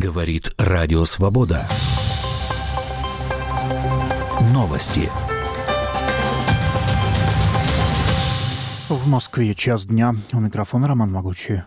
Говорит Радио Свобода. Новости. В Москве час дня. У микрофона Роман Могучий.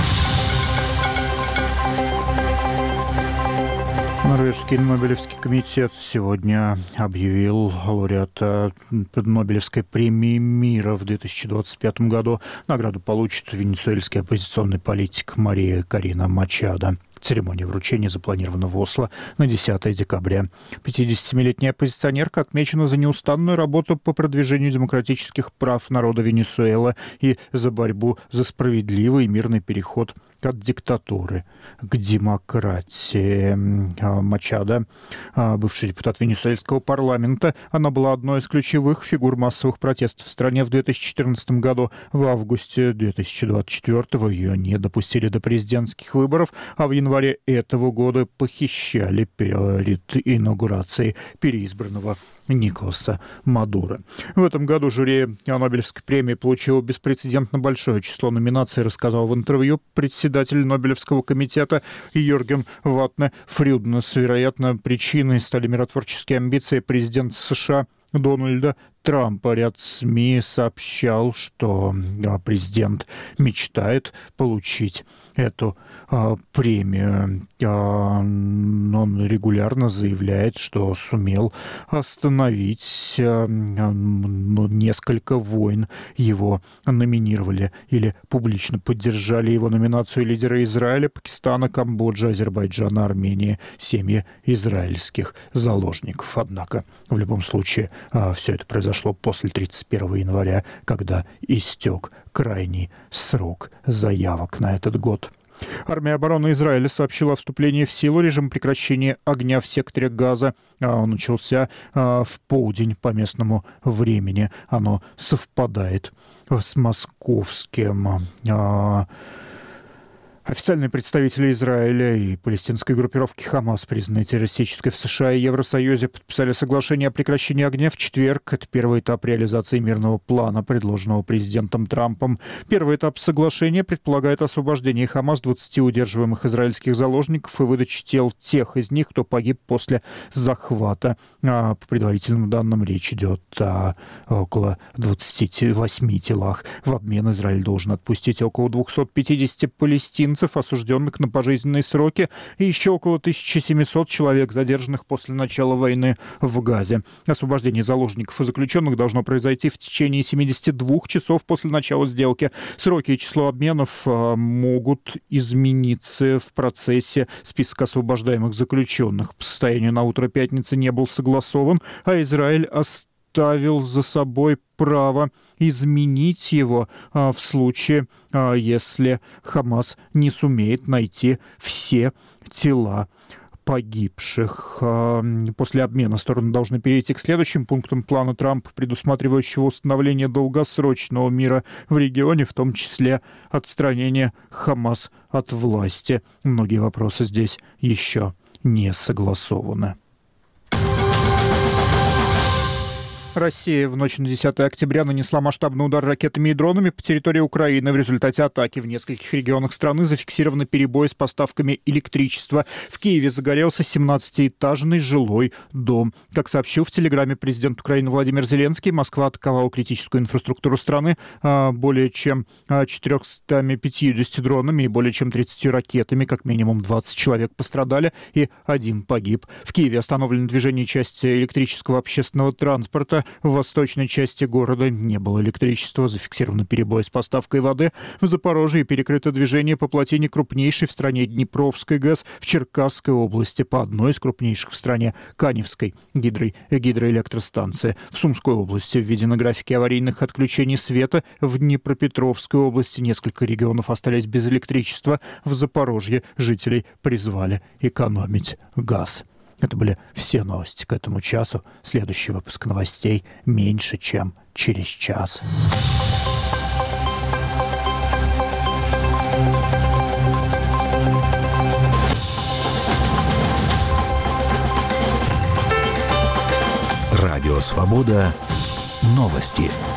Норвежский Нобелевский комитет сегодня объявил лауреата Нобелевской премии мира в 2025 году. Награду получит венесуэльский оппозиционный политик Мария Корина Мачадо. Церемония вручения запланирована в Осло на 10 декабря. 57-летняя оппозиционерка отмечена за неустанную работу по продвижению демократических прав народа Венесуэлы и за борьбу за справедливый и мирный переход от диктатуры к демократии. Мачадо, бывший депутат венесуэльского парламента, она была одной из ключевых фигур массовых протестов в стране в 2014 году. В августе 2024 ее не допустили до президентских выборов, а в январе этого года похищали перед инаугурацией переизбранного Николаса Мадуро. В этом году жюри Нобелевской премии получило беспрецедентно большое число номинаций, рассказал в интервью председатель Нобелевского комитета Йорген Ватне Фрюднес. Вероятно, причиной стали миротворческие амбиции президента США Дональда Трампа. Ряд СМИ сообщал, что президент мечтает получить эту премию. Он регулярно заявляет, что сумел остановить несколько войн. Его номинировали или публично поддержали его номинацию лидеры Израиля, Пакистана, Камбоджи, Азербайджана, Армении, семьи израильских заложников. Однако, в любом случае, все это произошло после 31 января, когда истек крайний срок заявок на этот год. Армия обороны Израиля сообщила о вступлении в силу режима прекращения огня в секторе Газа. Он начался в полдень по местному времени. Оно совпадает с московским. Официальные представители Израиля и палестинской группировки «Хамас», признанные террористической в США и Евросоюзе, подписали соглашение о прекращении огня в четверг. Это первый этап реализации мирного плана, предложенного президентом Трампом. Первый этап соглашения предполагает освобождение Хамас 20 удерживаемых израильских заложников и выдачу тел тех из них, кто погиб после захвата. По предварительным данным, речь идет о около 28 телах. В обмен Израиль должен отпустить около 250 палестинцев, осужденных на пожизненные сроки, и еще около 1700 человек, задержанных после начала войны в Газе. Освобождение заложников и заключенных должно произойти в течение 72 часов после начала сделки. Сроки и число обменов могут измениться в процессе. Список освобождаемых заключенных по состоянию на утро пятницы не был согласован, а Израиль оставил за собой право изменить его в случае, если Хамас не сумеет найти все тела погибших. После обмена стороны должны перейти к следующим пунктам плана Трампа, предусматривающего установление долгосрочного мира в регионе, в том числе отстранение Хамас от власти. Многие вопросы здесь еще не согласованы. Россия в ночь на 10 октября нанесла масштабный удар ракетами и дронами по территории Украины. В результате атаки в нескольких регионах страны зафиксированы перебои с поставками электричества. В Киеве загорелся 17-этажный жилой дом. Как сообщил в Телеграме президент Украины Владимир Зеленский, Москва атаковала критическую инфраструктуру страны более чем 450 дронами и более чем 30 ракетами. Как минимум 20 человек пострадали и 1 погиб. В Киеве остановлено движение части электрического общественного транспорта. В восточной части города не было электричества, зафиксированы перебои с поставкой воды. В Запорожье перекрыто движение по плотине крупнейшей в стране Днепровской ГЭС, в Черкасской области по одной из крупнейших в стране Каневской гидроэлектростанции. В Сумской области введены графики аварийных отключений света. В Днепропетровской области несколько регионов остались без электричества. В Запорожье жителей призвали экономить газ. Это были все новости к этому часу. Следующий выпуск новостей меньше, чем через час. Радио «Свобода». Новости.